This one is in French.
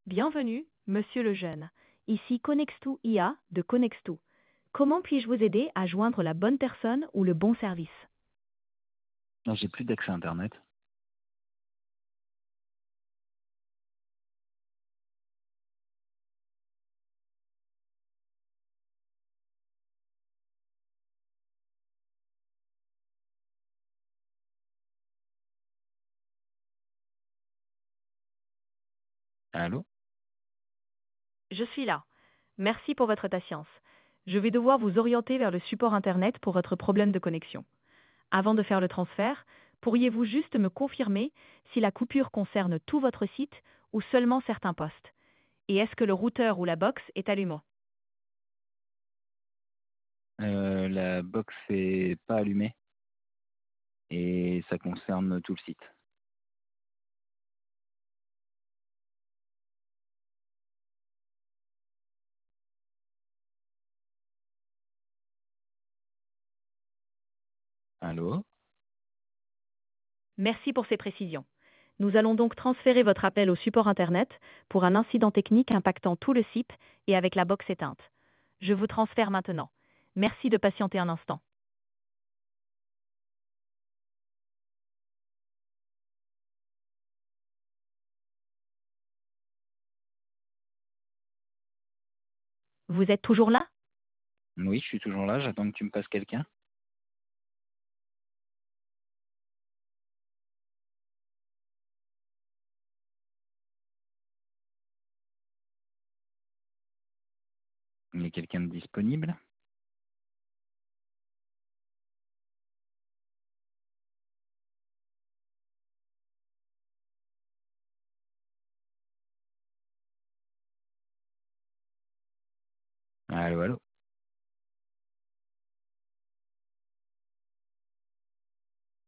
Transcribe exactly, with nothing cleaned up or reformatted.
Bienvenue, Monsieur Lejeune. Ici Connextou I A de Connextou. Comment puis-je vous aider à joindre la bonne personne ou le bon service? Non, j'ai plus d'accès Internet. Allô? Je suis là. Merci pour votre patience. Je vais devoir vous orienter vers le support Internet pour votre problème de connexion. Avant de faire le transfert, pourriez-vous juste me confirmer si la coupure concerne tout votre site ou seulement certains postes? Et est-ce que le routeur ou la box est allumé? Euh, la box est pas allumée et ça concerne tout le site. Allô? Merci pour ces précisions. Nous allons donc transférer votre appel au support Internet pour un incident technique impactant tout le site et avec la box éteinte. Je vous transfère maintenant. Merci de patienter un instant. Vous êtes toujours là? Oui, je suis toujours là, j'attends que tu me passes quelqu'un. Il y a quelqu'un de disponible? Allô, allô?